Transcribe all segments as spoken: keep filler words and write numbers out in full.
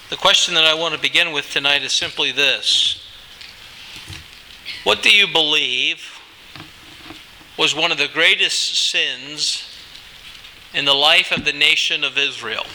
The question that I want to begin with tonight is simply this. What do you believe was one of the greatest sins in the life of the nation of Israel?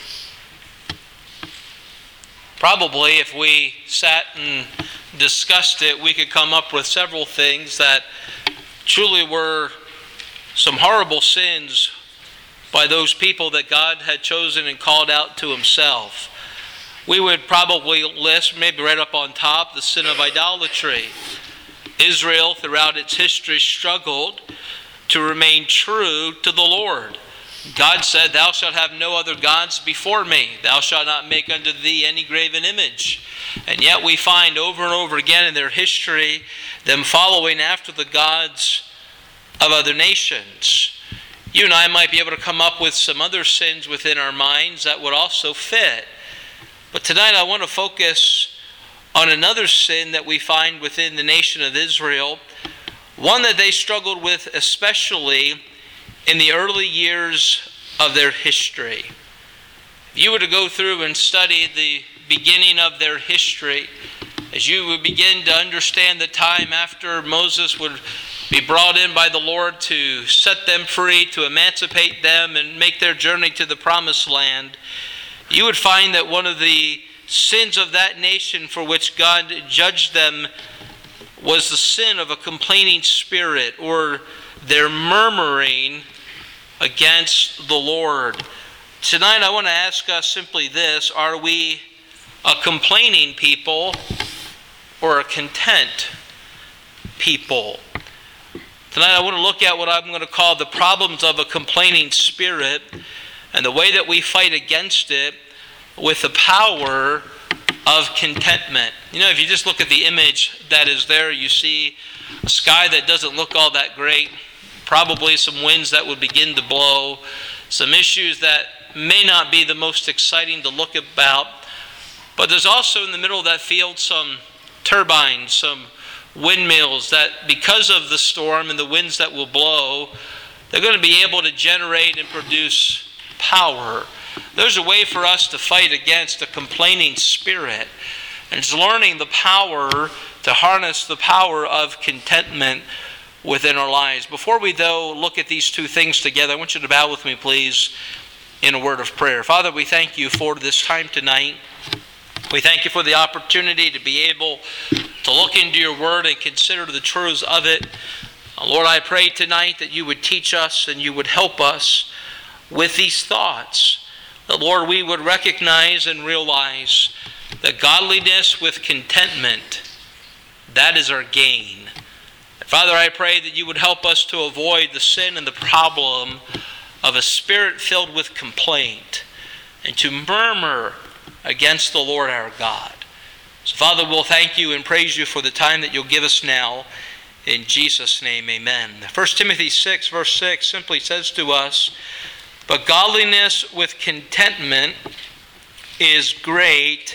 Probably if we sat and discussed it, we could come up with several things that truly were some horrible sins by those people that God had chosen and called out to himself. We would probably list, maybe right up on top, the sin of idolatry. Israel, throughout its history, struggled to remain true to the Lord. God said, "Thou shalt have no other gods before me. Thou shalt not make unto thee any graven image." And yet we find over and over again in their history them following after the gods of other nations. You and I might be able to come up with some other sins within our minds that would also fit. But tonight I want to focus on another sin that we find within the nation of Israel, one that they struggled with especially in the early years of their history. If you were to go through and study the beginning of their history, as you would begin to understand the time after Moses would be brought in by the Lord to set them free, to emancipate them and make their journey to the promised land, you would find that one of the sins of that nation for which God judged them was the sin of a complaining spirit, or their murmuring against the Lord. Tonight I want to ask us simply this: are we a complaining people or a content people? Tonight I want to look at what I'm going to call the problems of a complaining spirit and the way that we fight against it with the power of contentment. You know, if you just look at the image that is there, you see a sky that doesn't look all that great, probably some winds that would begin to blow, some issues that may not be the most exciting to look about, but there's also in the middle of that field some turbines, some windmills that, because of the storm and the winds that will blow, they're going to be able to generate and produce power. There's a way for us to fight against a complaining spirit, and it's learning the power to harness the power of contentment within our lives. Before we, though, look at these two things together, I want you to bow with me, please, in a word of prayer. Father, we thank you for this time tonight. We thank you for the opportunity to be able to look into your word and consider the truths of it. Lord, I pray tonight that you would teach us and you would help us with these thoughts. That, Lord, we would recognize and realize that godliness with contentment, that is our gain. Father, I pray that you would help us to avoid the sin and the problem of a spirit filled with complaint and to murmur against the Lord our God. So, Father, we'll thank you and praise you for the time that you'll give us now. In Jesus' name, amen. First Timothy six, verse six simply says to us, "But godliness with contentment is great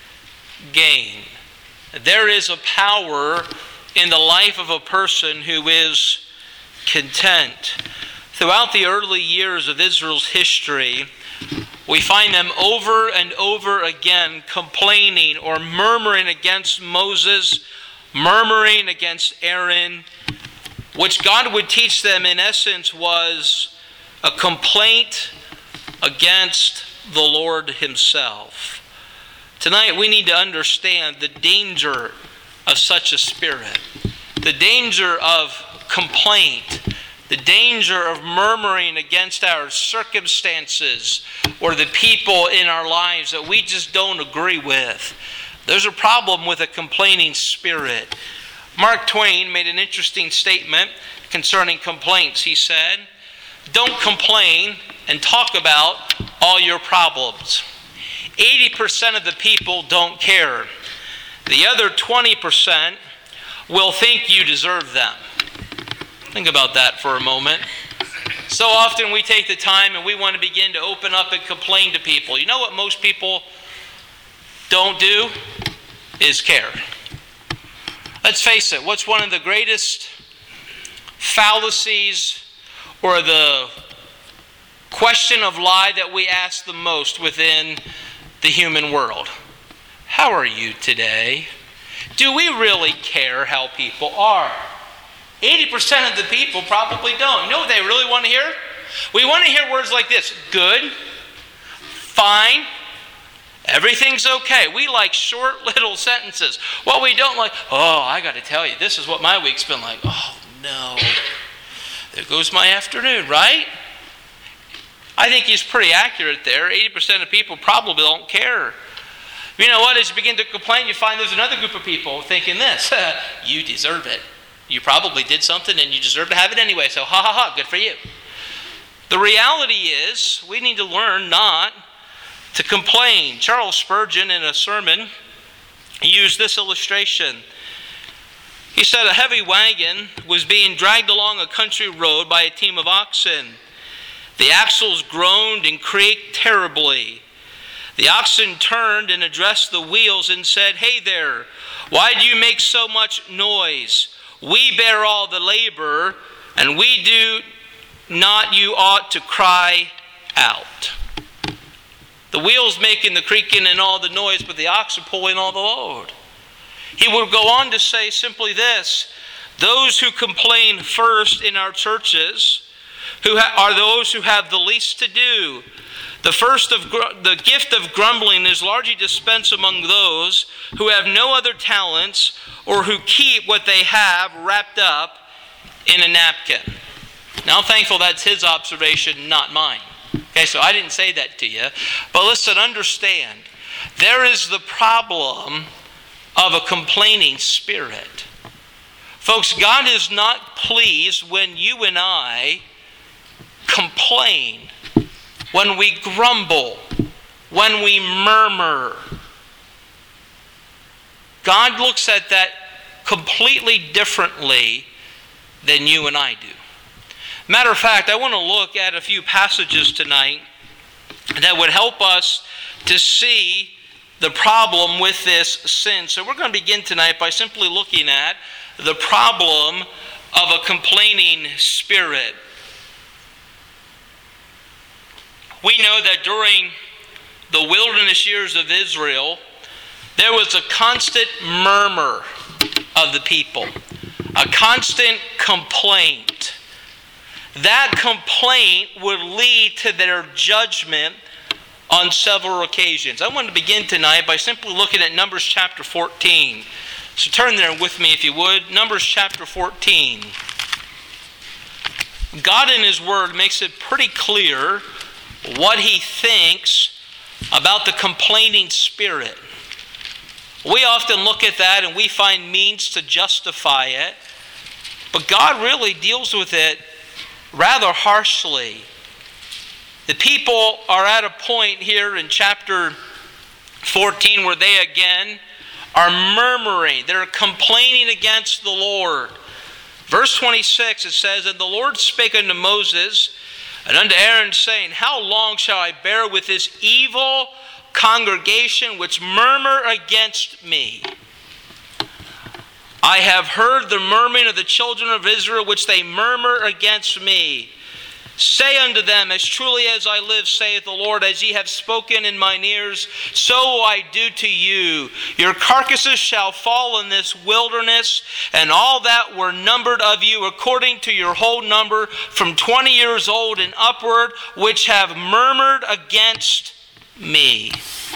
gain." There is a power in the life of a person who is content. Throughout the early years of Israel's history, we find them over and over again complaining or murmuring against Moses, murmuring against Aaron, which God would teach them in essence was a complaint against the Lord himself. Tonight we need to understand the danger of such a spirit, the danger of complaint, the danger of murmuring against our circumstances or the people in our lives that we just don't agree with. There's a problem with a complaining spirit. Mark Twain made an interesting statement concerning complaints. He said, "Don't complain and talk about all your problems. eighty percent of the people don't care. The other twenty percent will think you deserve them." Think about that for a moment. So often we take the time and we want to begin to open up and complain to people. You know what most people don't do is care. Let's face it, what's one of the greatest fallacies or the question of lie that we ask the most within the human world? how are you today? Do we really care how people are? eighty percent of the people probably don't. You know what they really want to hear? We want to hear words like this: good, fine, everything's okay. We like short little sentences. What we don't like, oh, I got to tell you, this is what my week's been like. Oh, no. There goes my afternoon, right? I think he's pretty accurate there. eighty percent of people probably don't care. You know what? As you begin to complain, you find there's another group of people thinking this: you deserve it. You probably did something and you deserve to have it anyway, so ha ha ha, good for you. The reality is, we need to learn not to complain. Charles Spurgeon, in a sermon, used this illustration. He said a heavy wagon was being dragged along a country road by a team of oxen. The axles groaned and creaked terribly. The oxen turned and addressed the wheels and said, "Hey there, why do you make so much noise? We bear all the labor, and we do not, you ought to cry out." The wheels making the creaking and all the noise, but the ox are pulling all the load. He would go on to say simply this: those who complain first in our churches who ha- are those who have the least to do. The first of gr- the gift of grumbling is largely dispensed among those who have no other talents or who keep what they have wrapped up in a napkin. Now I'm thankful that's his observation, not mine. Okay, so I didn't say that to you. But listen, understand, there is the problem of a complaining spirit. Folks, God is not pleased when you and I complain, when we grumble, when we murmur. God looks at that completely differently than you and I do. Matter of fact, I want to look at a few passages tonight that would help us to see the problem with this sin. So we're going to begin tonight by simply looking at the problem of a complaining spirit. We know that during the wilderness years of Israel, there was a constant murmur of the people, a constant complaint. That complaint would lead to their judgment on several occasions. I want to begin tonight by simply looking at Numbers chapter fourteen. So turn there with me if you would. Numbers chapter fourteen. God in His Word makes it pretty clear what He thinks about the complaining spirit. We often look at that and we find means to justify it, but God really deals with it rather harshly. The people are at a point here in chapter fourteen where they again are murmuring. They're complaining against the Lord. Verse twenty-six, it says, "And the Lord spake unto Moses and unto Aaron, saying, How long shall I bear with this evil congregation which murmur against me? I have heard the murmuring of the children of Israel, which they murmur against me. Say unto them, As truly as I live, saith the Lord, as ye have spoken in mine ears, so will I do to you. Your carcasses shall fall in this wilderness, and all that were numbered of you, according to your whole number, from twenty years old and upward, which have murmured against me."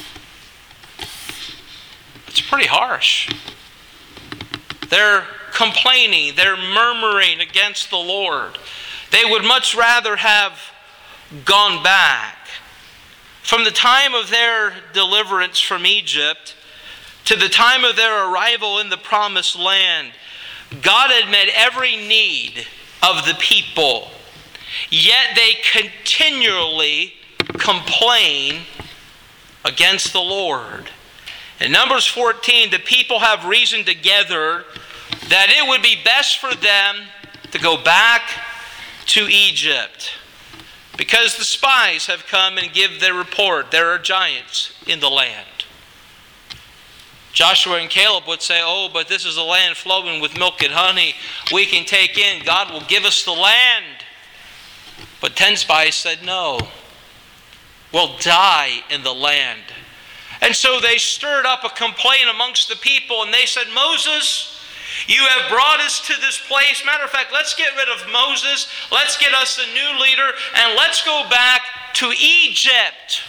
It's pretty harsh. They're complaining, they're murmuring against the Lord. They would much rather have gone back. From the time of their deliverance from Egypt to the time of their arrival in the promised land, God had met every need of the people. Yet they continually complain against the Lord. In Numbers fourteen, the people have reasoned together that it would be best for them to go back to Egypt, because the spies have come and give their report. There are giants in the land. Joshua and Caleb would say, "Oh, but this is a land flowing with milk and honey. We can take in. God will give us the land." But ten spies said, "No, we'll die in the land." And so they stirred up a complaint amongst the people, and they said, Moses, you have brought us to this place. Matter of fact, let's get rid of Moses. Let's get us a new leader, and let's go back to Egypt.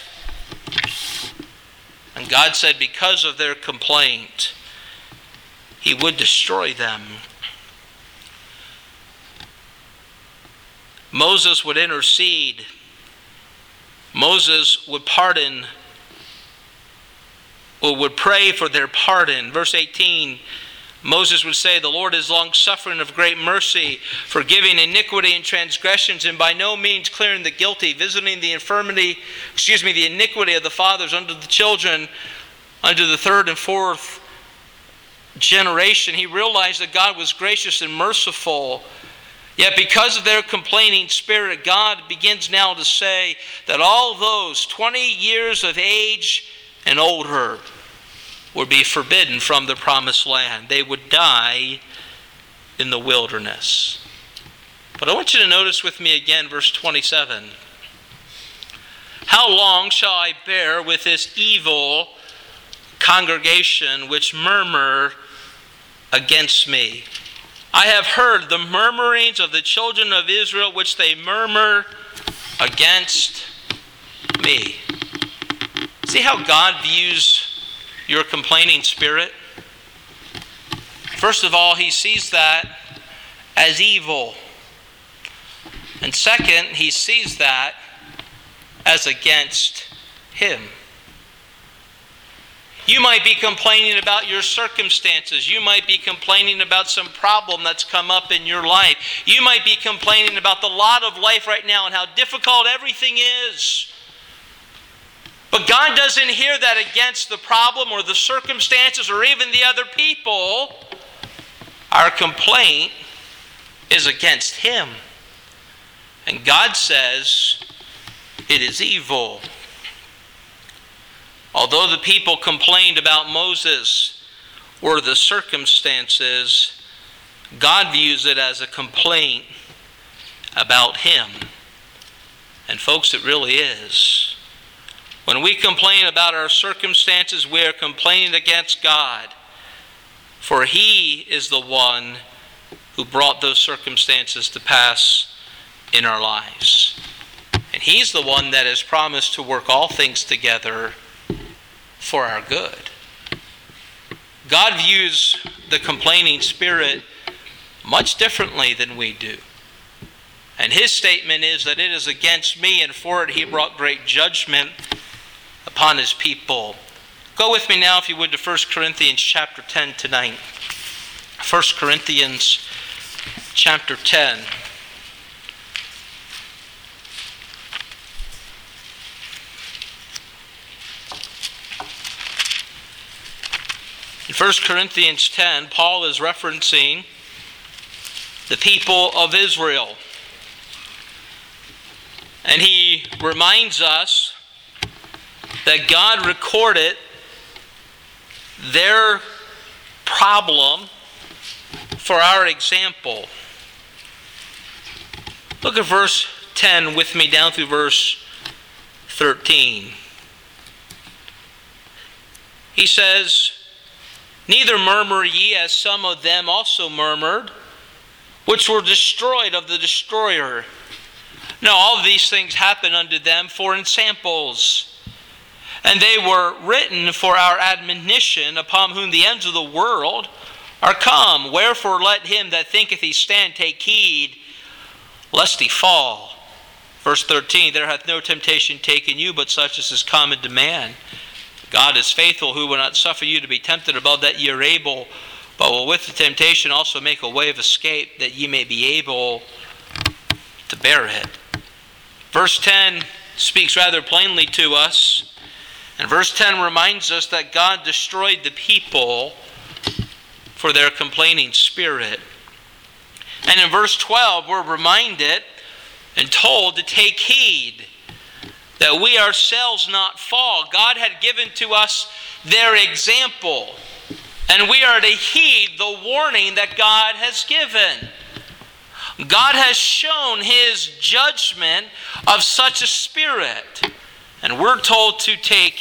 And God said, because of their complaint, He would destroy them. Moses would intercede. Moses would pardon, or would pray for their pardon. Verse eighteen, Moses would say, the Lord is long-suffering of great mercy, forgiving iniquity and transgressions, and by no means clearing the guilty, visiting the infirmity, excuse me, the iniquity of the fathers unto the children, unto the third and fourth generation. He realized that God was gracious and merciful. Yet because of their complaining spirit, God begins now to say that all those twenty years of age and older would be forbidden from the promised land. They would die in the wilderness. But I want you to notice with me again verse twenty-seven. How long shall I bear with this evil congregation which murmur against me? I have heard the murmurings of the children of Israel, which they murmur against me. See how God views your complaining spirit? First of all, He sees that as evil. And second, He sees that as against Him. You might be complaining about your circumstances. You might be complaining about some problem that's come up in your life. You might be complaining about the lot of life right now and how difficult everything is. But God doesn't hear that against the problem or the circumstances or even the other people. Our complaint is against Him. And God says it is evil. Although the people complained about Moses or the circumstances, God views it as a complaint about Him. And folks, it really is. When we complain about our circumstances, we are complaining against God. For He is the one who brought those circumstances to pass in our lives. And He's the one that has promised to work all things together for our good. God views the complaining spirit much differently than we do. And His statement is that it is against me, and for it He brought great judgment upon His people. Go with me now, if you would, to First Corinthians chapter ten tonight. First Corinthians chapter ten. In First Corinthians ten, Paul is referencing the people of Israel. And he reminds us that God recorded their problem for our example. Look at verse ten with me down through verse thirteen. He says, neither murmur ye as some of them also murmured, which were destroyed of the destroyer. No, all of these things happen unto them for ensamples. And they were written for our admonition, upon whom the ends of the world are come. Wherefore let him that thinketh he stand take heed, lest he fall. Verse thirteen, there hath no temptation taken you, but such as is common to man. God is faithful, who will not suffer you to be tempted above that ye are able, but will with the temptation also make a way of escape, that ye may be able to bear it. Verse ten speaks rather plainly to us. And verse ten reminds us that God destroyed the people for their complaining spirit. And in verse twelve, we're reminded and told to take heed that we ourselves not fall. God had given to us their example, and we are to heed the warning that God has given. God has shown His judgment of such a spirit, and we're told to take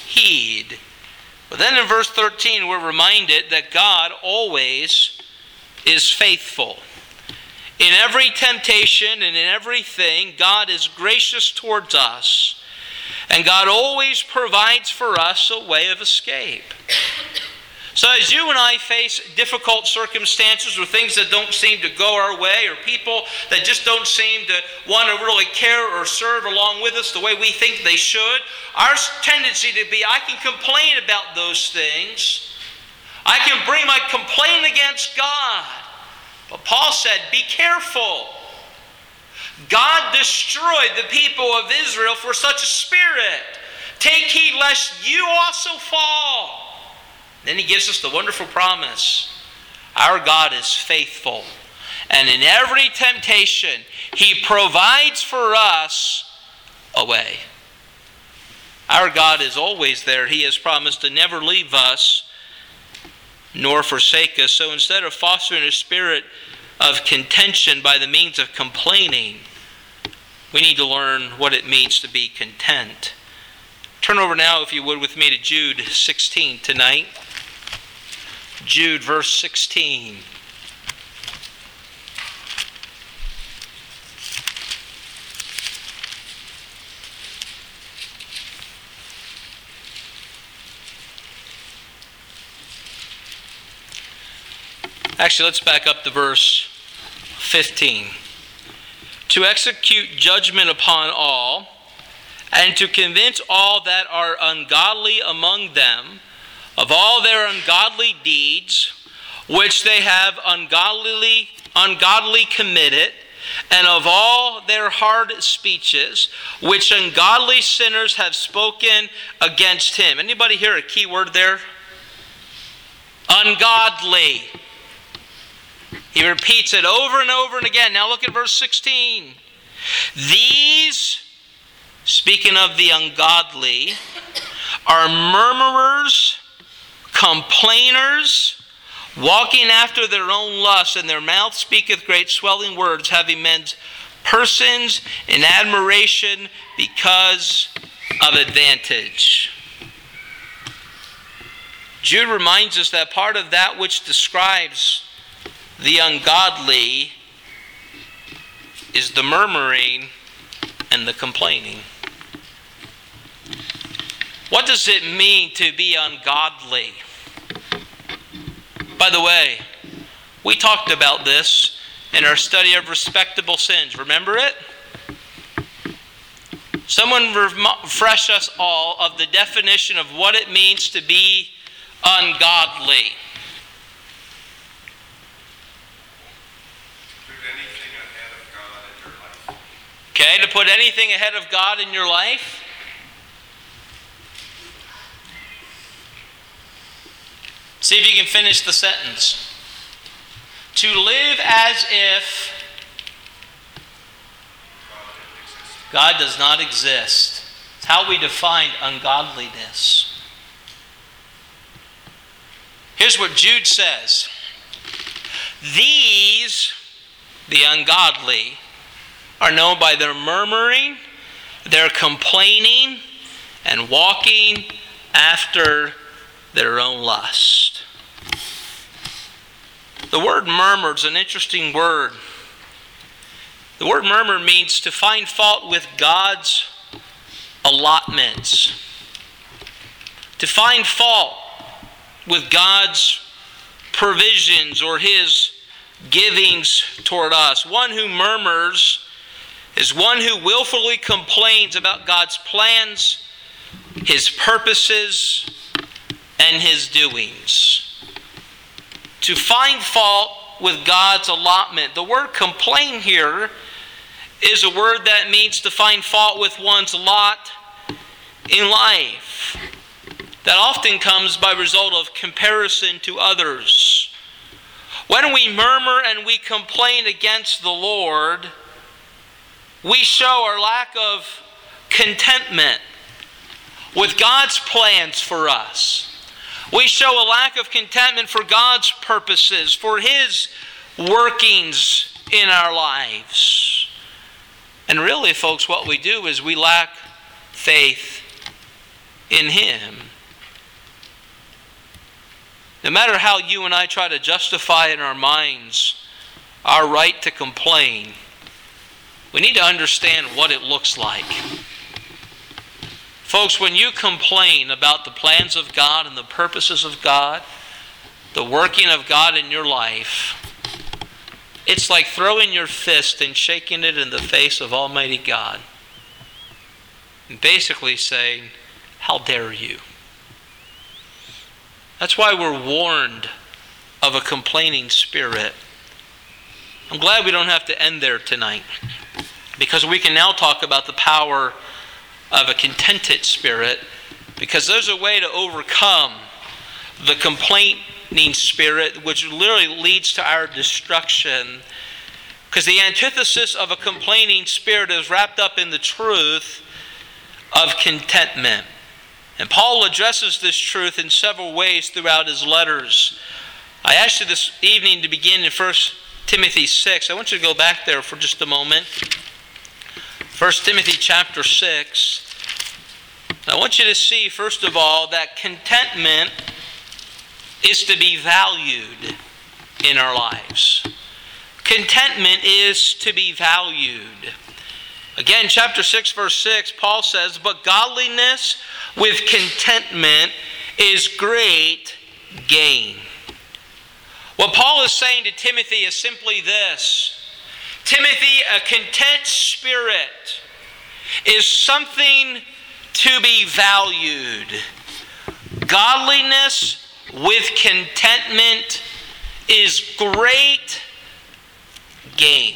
heed. But then in verse thirteen, we're reminded that God always is faithful. In every temptation and in everything, God is gracious towards us. And God always provides for us a way of escape. So as you and I face difficult circumstances or things that don't seem to go our way, or people that just don't seem to want to really care or serve along with us the way we think they should, our tendency to be, I can complain about those things. I can bring my complaint against God. But Paul said, be careful. God destroyed the people of Israel for such a spirit. Take heed lest you also fall. Then he gives us the wonderful promise. Our God is faithful. And in every temptation, he provides for us a way. Our God is always there. He has promised to never leave us nor forsake us. So instead of fostering a spirit of contention by the means of complaining, we need to learn what it means to be content. Turn over now, if you would, with me to Jude sixteen tonight. Jude, verse sixteen. Actually, let's back up to verse fifteen. To execute judgment upon all, and to convince all that are ungodly among them of all their ungodly deeds, which they have ungodly, ungodly committed, and of all their hard speeches, which ungodly sinners have spoken against him. Anybody hear a key word there? Ungodly. He repeats it over and over and again. Now look at verse sixteen. These, speaking of the ungodly, are murmurers, complainers, walking after their own lusts, and their mouth speaketh great swelling words, having men's persons in admiration because of advantage. Jude reminds us that part of that which describes the ungodly is the murmuring and the complaining. What does it mean to be ungodly? By the way, we talked about this in our study of respectable sins. Remember it? Someone refresh us all of the definition of what it means to be ungodly. Okay, to put anything ahead of God in your life. See if you can finish the sentence. To live as if God does not exist. It's how we define ungodliness. Here's what Jude says. These, the ungodly, are known by their murmuring, their complaining, and walking after their own lust. The word murmur is an interesting word. The word murmur means to find fault with God's allotments. To find fault with God's provisions or His givings toward us. One who murmurs is one who willfully complains about God's plans, His purposes, and His doings. To find fault with God's allotment. The word complain here is a word that means to find fault with one's lot in life. That often comes by result of comparison to others. When we murmur and we complain against the Lord, we show our lack of contentment with God's plans for us. We show a lack of contentment for God's purposes, for His workings in our lives. And really, folks, what we do is we lack faith in Him. No matter how you and I try to justify in our minds our right to complain, we need to understand what it looks like. Folks, when you complain about the plans of God and the purposes of God, the working of God in your life, it's like throwing your fist and shaking it in the face of Almighty God. And basically saying, how dare you? That's why we're warned of a complaining spirit. I'm glad we don't have to end there tonight, because we can now talk about the power of a contented spirit, because there's a way to overcome the complaining spirit, which literally leads to our destruction. Because the antithesis of a complaining spirit is wrapped up in the truth of contentment. And Paul addresses this truth in several ways throughout his letters. I asked you this evening to begin in First Timothy six. I want you to go back there for just a moment. First Timothy chapter six. I want you to see, first of all, that contentment is to be valued in our lives. Contentment is to be valued. Again, chapter six, verse six, Paul says, "But godliness with contentment is great gain." What Paul is saying to Timothy is simply this: Timothy, a content spirit is something to be valued. Godliness with contentment is great gain.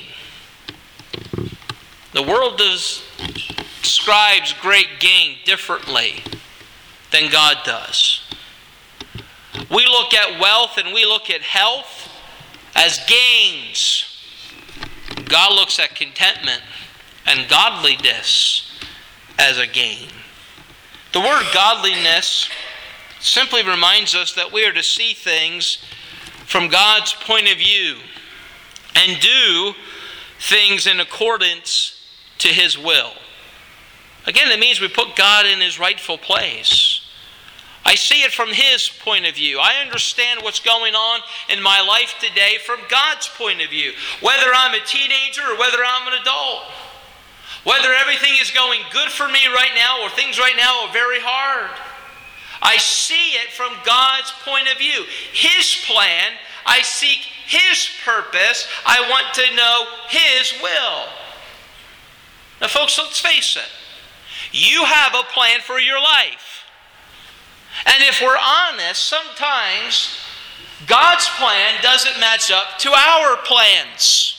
The world does, describes great gain differently than God does. We look at wealth and we look at health as gains. God looks at contentment and godliness as a gain. The word godliness simply reminds us that we are to see things from God's point of view and do things in accordance to His will. Again, it means we put God in His rightful place. I see it from His point of view. I understand what's going on in my life today from God's point of view. Whether I'm a teenager or whether I'm an adult. Whether everything is going good for me right now or things right now are very hard. I see it from God's point of view. His plan, I seek His purpose. I want to know His will. Now folks, let's face it. You have a plan for your life. And if we're honest, sometimes God's plan doesn't match up to our plans.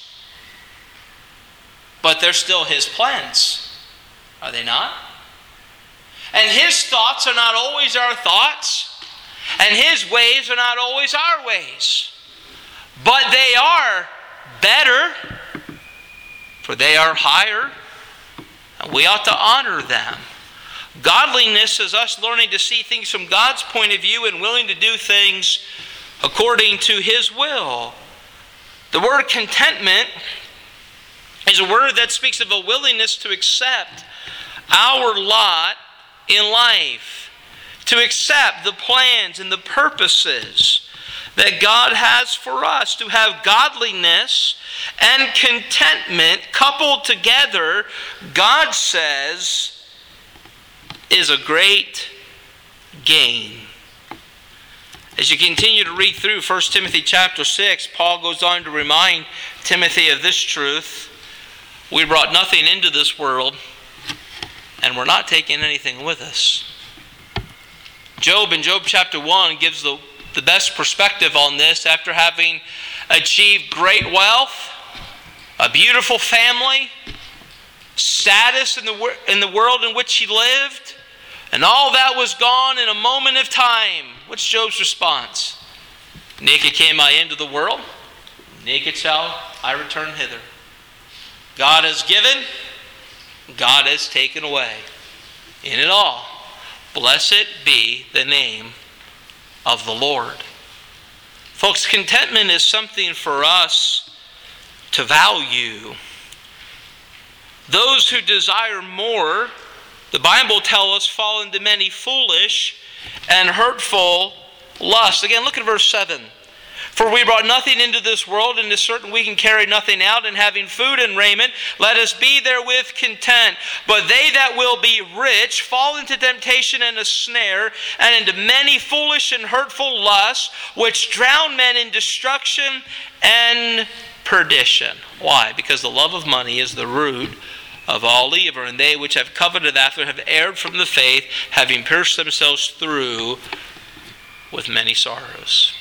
But they're still His plans, are they not? And His thoughts are not always our thoughts, and His ways are not always our ways. But they are better, for they are higher, and we ought to honor them. Godliness is us learning to see things from God's point of view and willing to do things according to His will. The word contentment is a word that speaks of a willingness to accept our lot in life, to accept the plans and the purposes that God has for us. To have godliness and contentment coupled together, God says, is a great gain. As you continue to read through First Timothy chapter six, Paul goes on to remind Timothy of this truth. We brought nothing into this world, and we're not taking anything with us. Job in Job chapter one gives the, the best perspective on this. After having achieved great wealth, a beautiful family, status in the, in the world in which he lived, and all that was gone in a moment of time. What's Job's response? Naked came I into the world, naked shall I return hither. God has given, God has taken away. In it all, blessed be the name of the Lord. Folks, contentment is something for us to value. Those who desire more The Bible tells us, fall into many foolish and hurtful lusts. Again, look at verse seven. For we brought nothing into this world, and it is certain we can carry nothing out, and having food and raiment, let us be therewith content. But they that will be rich fall into temptation and a snare, and into many foolish and hurtful lusts, which drown men in destruction and perdition. Why? Because the love of money is the root of all evil, and they which have coveted after have erred from the faith, having pierced themselves through with many sorrows.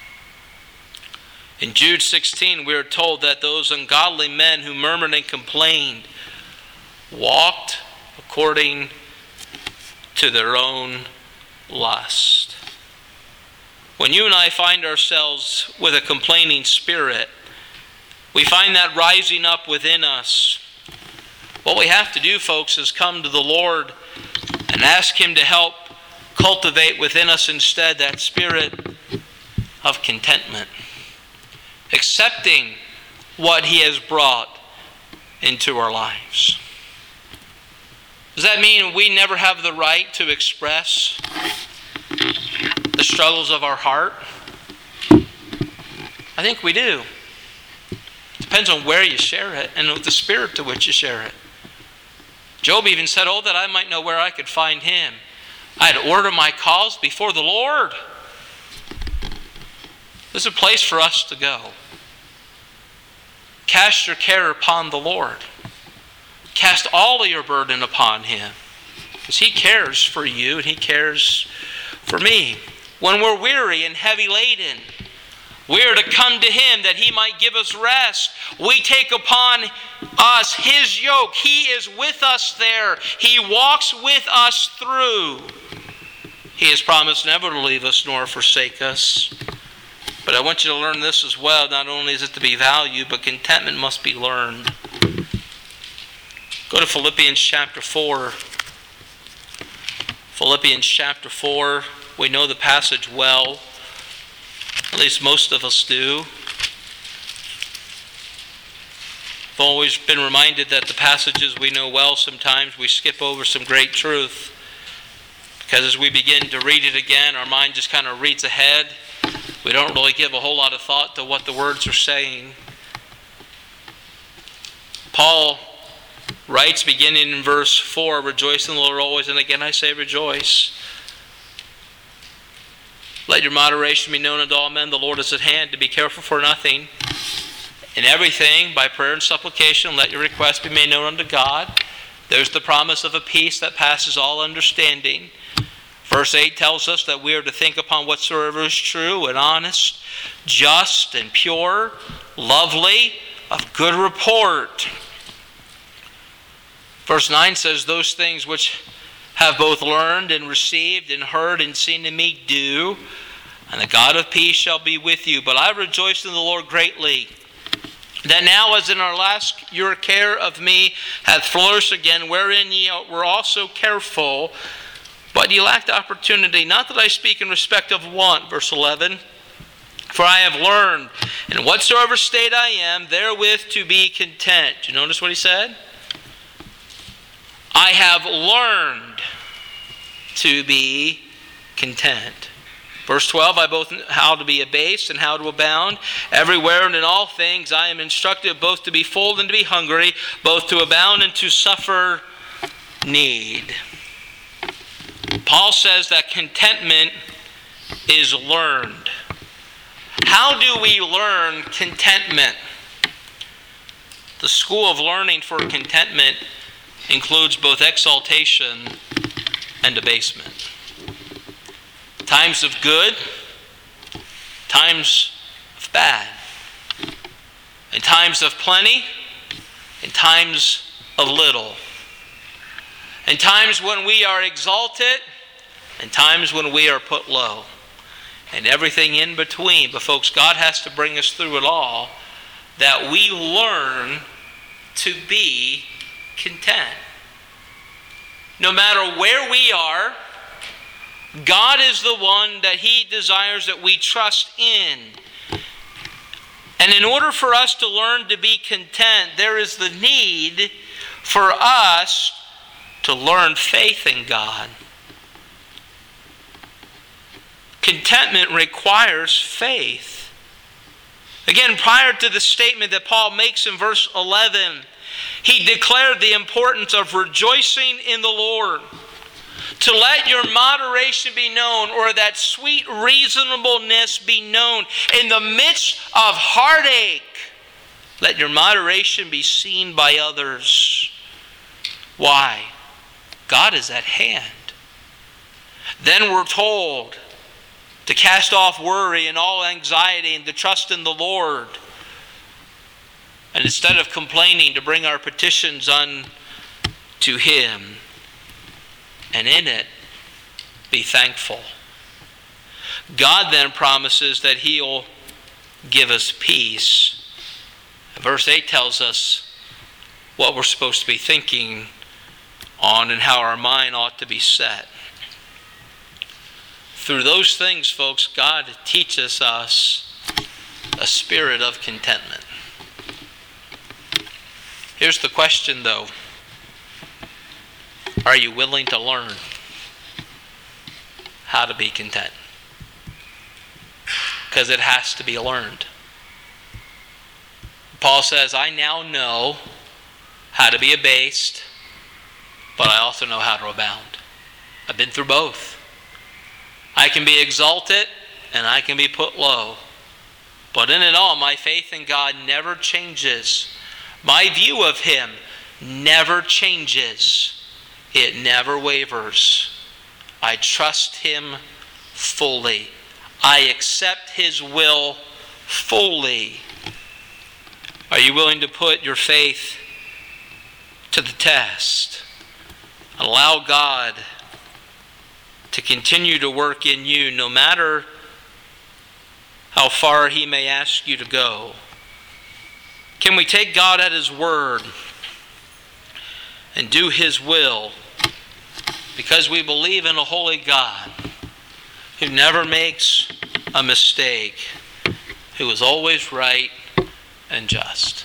In Jude sixteen, we are told that those ungodly men who murmured and complained walked according to their own lust. When you and I find ourselves with a complaining spirit, we find that rising up within us. What we have to do, folks, is come to the Lord and ask Him to help cultivate within us instead that spirit of contentment, accepting what He has brought into our lives. Does that mean we never have the right to express the struggles of our heart? I think we do. It depends on where you share it and with the spirit to which you share it. Job even said, oh, that I might know where I could find Him. I'd order my cause before the Lord. There's a place for us to go. Cast your care upon the Lord. Cast all of your burden upon Him, because He cares for you and He cares for me. When we're weary and heavy laden, we are to come to Him that He might give us rest. We take upon us His yoke. He is with us there. He walks with us through. He has promised never to leave us nor forsake us. But I want you to learn this as well. Not only is it to be valued, but contentment must be learned. Go to Philippians chapter four. Philippians chapter four. We know the passage well. At least most of us do. I've always been reminded that the passages we know well, sometimes we skip over some great truth. Because as we begin to read it again, our mind just kind of reads ahead. We don't really give a whole lot of thought to what the words are saying. Paul writes, beginning in verse four, rejoice in the Lord always, and again I say rejoice. Let your moderation be known unto all men. The Lord is at hand. To be careful for nothing. In everything, by prayer and supplication, let your requests be made known unto God. There's the promise of a peace that passes all understanding. Verse eight tells us that we are to think upon whatsoever is true and honest, just and pure, lovely, of good report. Verse nine says, those things which have both learned and received and heard and seen in me do, and the God of peace shall be with you. But I rejoiced in the Lord greatly, that now as in our last your care of me hath flourished again, wherein ye were also careful, but ye lacked opportunity. Not that I speak in respect of want, verse eleven, for I have learned in whatsoever state I am, therewith to be content. Do you notice what he said? I have learned to be content. Verse twelve, I both know how to be abased and how to abound. Everywhere and in all things I am instructed both to be full and to be hungry, both to abound and to suffer need. Paul says that contentment is learned. How do we learn contentment? The school of learning for contentment includes both exaltation and abasement. Times of good, times of bad. In times of plenty, in times of little. In times when we are exalted, and times when we are put low. And everything in between. But folks, God has to bring us through it all, that we learn to be content. No matter where we are, God is the one that He desires that we trust in. And in order for us to learn to be content, there is the need for us to learn faith in God. Contentment requires faith. Again, prior to the statement that Paul makes in verse eleven, he declared the importance of rejoicing in the Lord. To let your moderation be known, or that sweet reasonableness be known in the midst of heartache. Let your moderation be seen by others. Why? God is at hand. Then we're told to cast off worry and all anxiety and to trust in the Lord. And instead of complaining, to bring our petitions unto Him. And in it, be thankful. God then promises that He'll give us peace. Verse eight tells us what we're supposed to be thinking on and how our mind ought to be set. Through those things, folks, God teaches us a spirit of contentment. Here's the question, though. Are you willing to learn how to be content? Because it has to be learned. Paul says, I now know how to be abased, but I also know how to abound. I've been through both. I can be exalted and I can be put low. But in it all, my faith in God never changes. My view of Him never changes. It never wavers. I trust Him fully. I accept His will fully. Are you willing to put your faith to the test? Allow God to continue to work in you no matter how far He may ask you to go. Can we take God at His word and do His will because we believe in a holy God who never makes a mistake, who is always right and just?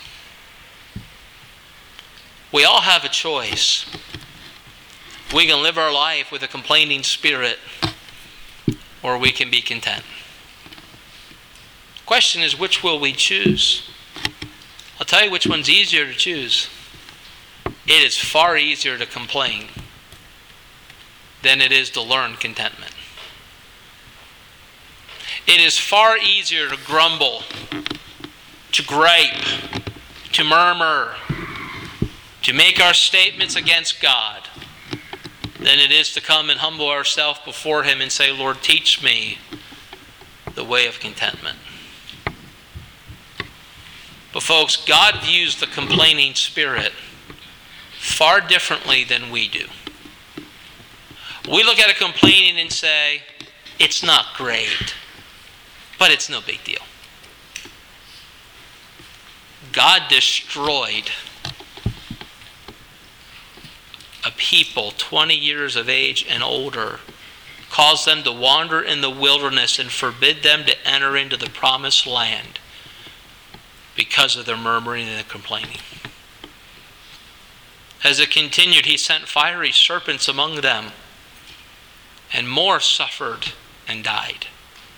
We all have a choice. We can live our life with a complaining spirit, or we can be content. The question is, which will we choose? I'll tell you which one's easier to choose. It is far easier to complain than it is to learn contentment. It is far easier to grumble, to gripe, to murmur, to make our statements against God, than it is to come and humble ourselves before Him and say, Lord, teach me the way of contentment. But folks, God views the complaining spirit far differently than we do. We look at a complaining and say, it's not great, but it's no big deal. God destroyed a people twenty years of age and older, caused them to wander in the wilderness and forbid them to enter into the promised land because of their murmuring and complaining. As it continued, He sent fiery serpents among them, and more suffered and died.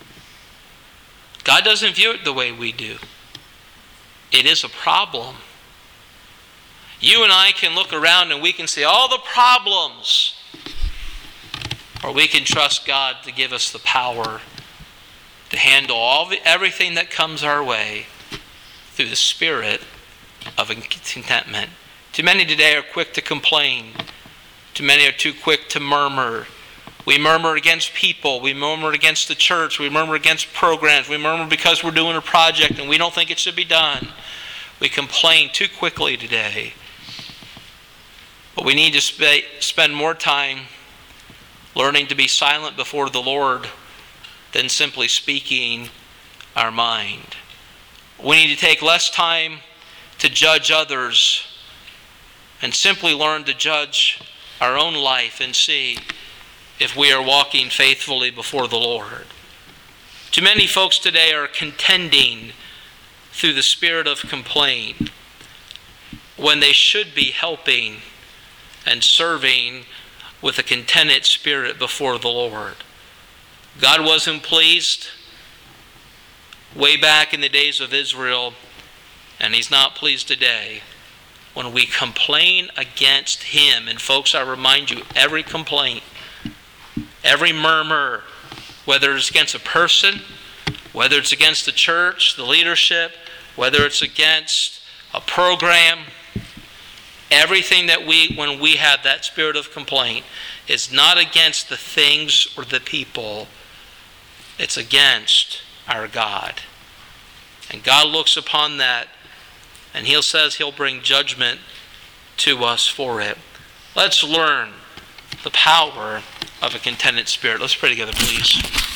God doesn't view it the way we do. It is a problem. You and I can look around and we can see all the problems, or we can trust God to give us the power to handle all the, everything that comes our way through the spirit of contentment. Too many today are quick to complain. Too many are too quick to murmur. We murmur against people. We murmur against the church. We murmur against programs. We murmur because we're doing a project and we don't think it should be done. We complain too quickly today. But we need to sp- spend more time learning to be silent before the Lord than simply speaking our mind. We need to take less time to judge others and simply learn to judge our own life and see if we are walking faithfully before the Lord. Too many folks today are contending through the spirit of complaint when they should be helping and serving with a contented spirit before the Lord. God wasn't pleased way back in the days of Israel, and He's not pleased today when we complain against Him. And folks, I remind you, every complaint, every murmur, whether it's against a person, whether it's against the church, the leadership, whether it's against a program, everything that we, when we have that spirit of complaint, is not against the things or the people. It's against our God. And God looks upon that, and He says He'll bring judgment to us for it. Let's learn the power of a contented spirit. Let's pray together, please.